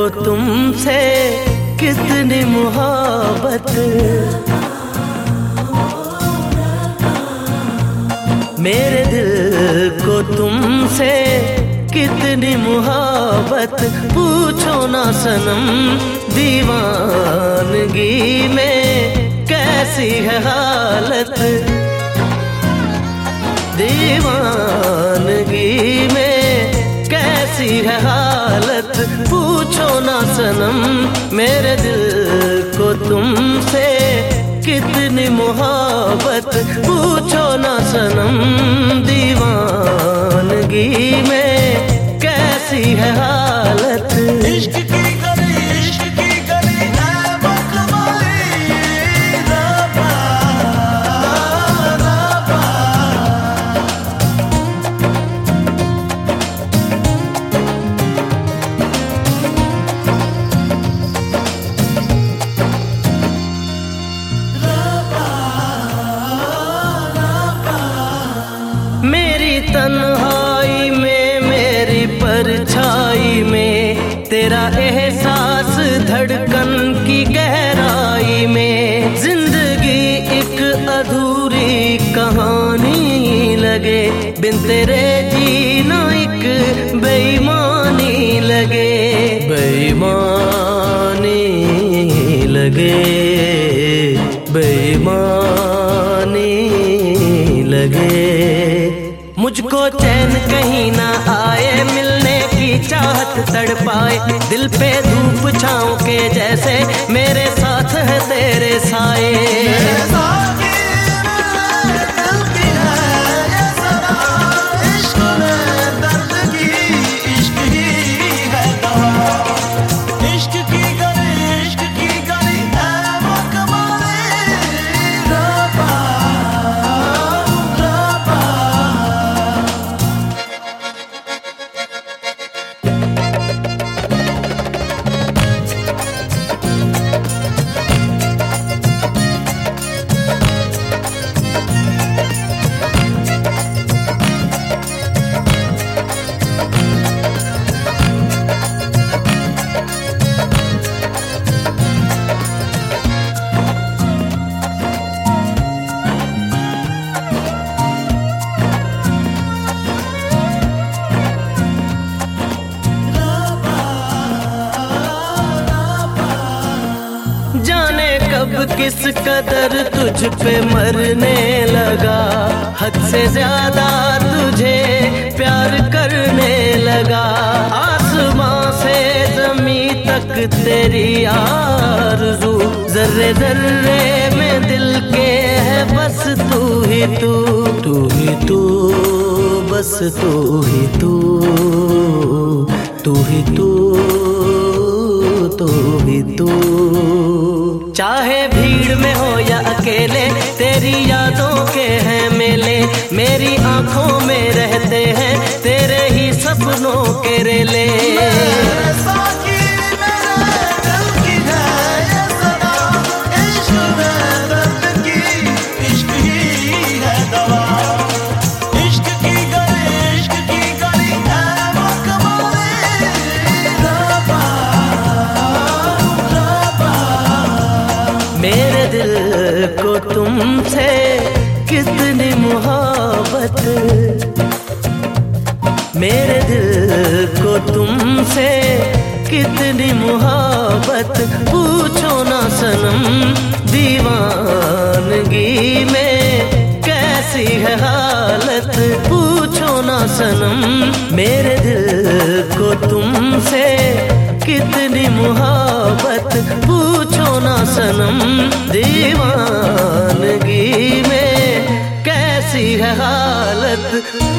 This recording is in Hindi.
तुमसे कितनी मोहब्बत, मेरे दिल को तुमसे कितनी मोहब्बत। पूछो ना सनम दीवानगी में कैसी है हालत, दीवानगी में कैसी है हालत। पूछो ना सनम मेरे दिल को तुमसे कितनी मोहब्बत। पूछो ना सनम दीवानगी में कैसी है हालत। इश्क की गली, इश्क की गली है बकवाली, रब्बा रब्बा। मेरी तन्हाई में, मेरी परछाई में, तेरा एहसास धड़कन की गहराई में। जिंदगी एक अधूरी कहानी लगे, बिन तेरे जीना एक बेईमानी लगे, बेईमानी लगे, बेईमानी लगे। मुझको चैन कहीं ना आए, मिलने की चाहत तड़पाए। दिल पे धूप छाँव के जैसे मेरे साथ है तेरे साए। जाने कब किस कदर तुझ पे मरने लगा, हद से ज्यादा तुझे प्यार करने लगा। आसमां से ज़मीं तक तेरी आरज़ू, जर्रे जर्रे में दिल के है बस तू ही तू, तू ही तू, बस तू ही तू, तू ही तू, तू ही तू। चाहे भीड़ में हो या अकेले, तेरी यादों के हैं मेले। मेरी आंखों में रहते हैं तेरे ही सपनों के रेले। मेरे दिल को तुमसे कितनी मोहब्बत, मेरे दिल को तुमसे कितनी मोहब्बत। पूछो ना सनम दीवानगी में कैसी है हालत। पूछो ना सनम मेरे दिल को तुमसे कितनी मोहब्बत। पूछो ना सनम दीवानगी में कैसी है हालत।